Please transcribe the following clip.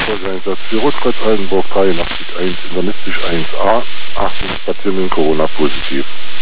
Einsatz für Rotkreuz Altenburg 83.1, internistisch 1a, 8 Patienten Corona positiv.